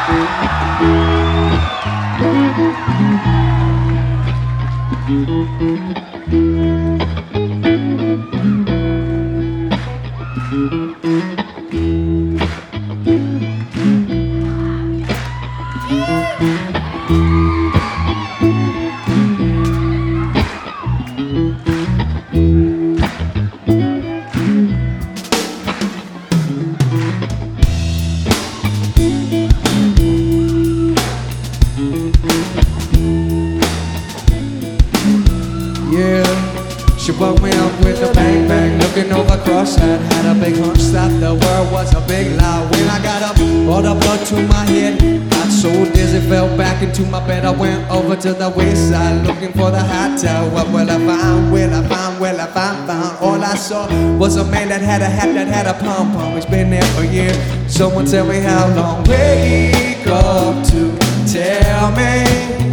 She woke me up with a bang bang, looking over cross-eyed. Had a big hunch that the world was a big lie. When I got up, all the blood to my head. Got so dizzy, fell back into my bed. I went over to the west side, looking for the hot tub. What will I find? Will I find? Will I find? All I saw was a man that had a hat that had a pom-pom. He's been there for years. Someone tell me how long. Wake up to tell me.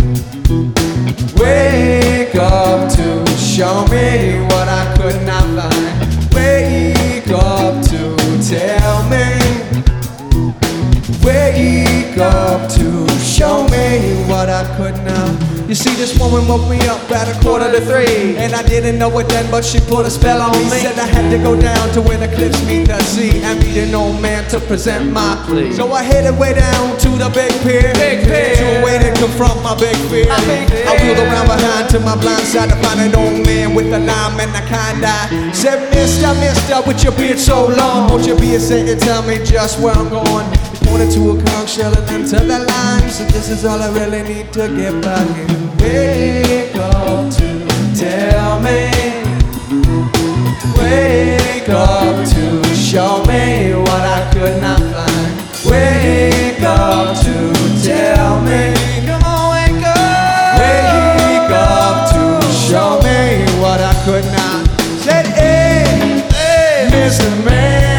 Wake up to show me what I could not find. Wake up to tell me. Wake up to show me what I could not. You see, this woman woke me up at 2:45, and I didn't know it then, but she put a spell on me. Said I had to go down to where the cliffs meet the sea and meet an old man to present my plea. So I headed way down to the big pier, to a way to confront my big fear. I wheeled around behind to my blind side to find an old man with a lime and a kind eye. Said, Mister, with your beard so long, won't you be a saint and tell me just where I'm going? Pointed to a conch shell and then to the line. So this is all I really need to get back in. Wake up to tell me. Wake up to show me what I could not find. Wake up to tell me. Come on, wake up. Wake up to show me what I could not. Said, hey, hey, Mr. Man,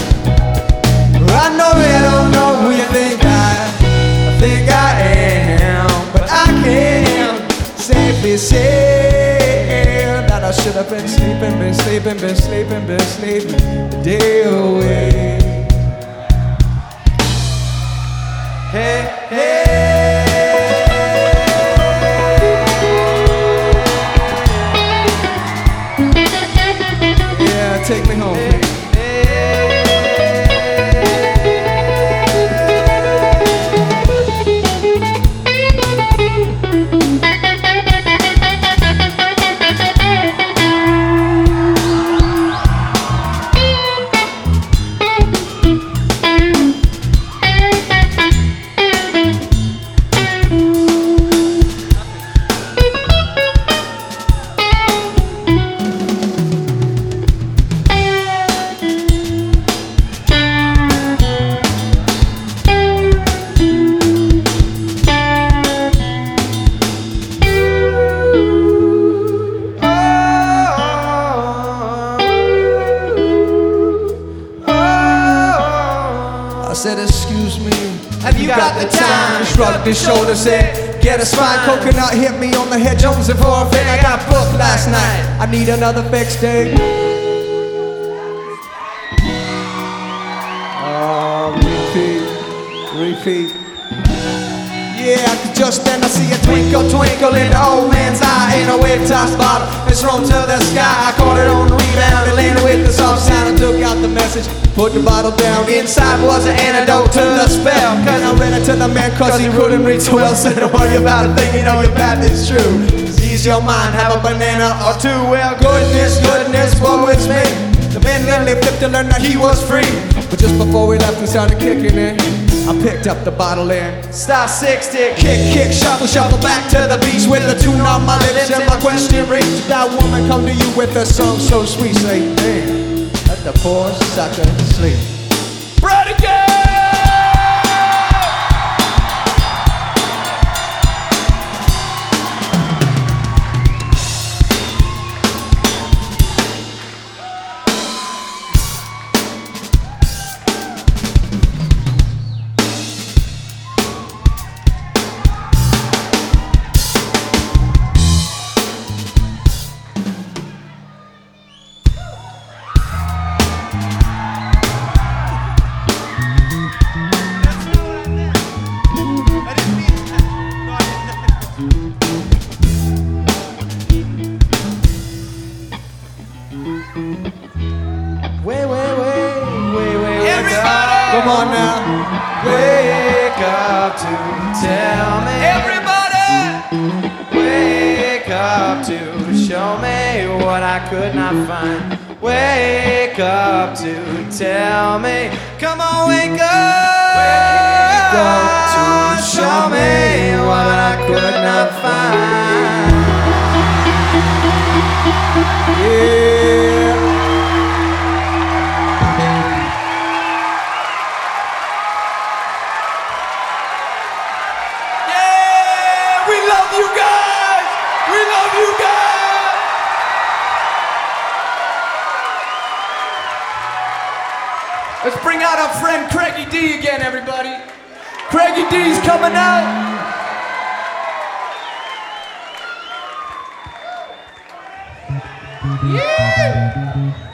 I know you don't know who you think I am, but I can't safely say that I should have been sleeping the day away. Hey, hey. Yeah, take me home, please. I said, excuse me, have you got the time? Shrugged his shoulders, said, get a spine. Coconut hit me on the head, Jones and for a fit. I got booked last night, I need another fixed day. Repeat. Yeah, just then I see a twinkle in the old man's eye. In a wave toss bottle, it's thrown to the sky. I caught it on the rebound and landed with the soft sound. I took out the message, put the bottle down. Inside was an antidote to the spell. Cause I read it to the man cause he couldn't read so well. Said don't worry about a thing, you know your path is true. Ease your mind, have a banana or two. Well, goodness, woe is me. The man literally flipped to learn that he was free. But just before we left, we started kicking in. I picked up the bottle and start 60, kick, shuffle back to the beach with the tune on my lips. And my question reached, did that woman come to you with a song so sweet? Say, damn, let the poor sucker sleep. Renegade! Come on now. Wake up to tell me. Everybody! Wake up to show me what I could not find. Wake up to tell me. Come on, wake up. Wake up to show me what I could not find. Yeah. Yeah, we love you guys. We love you guys. Let's bring out our friend Craigie D again, everybody. Craigie D's coming out. Yeah.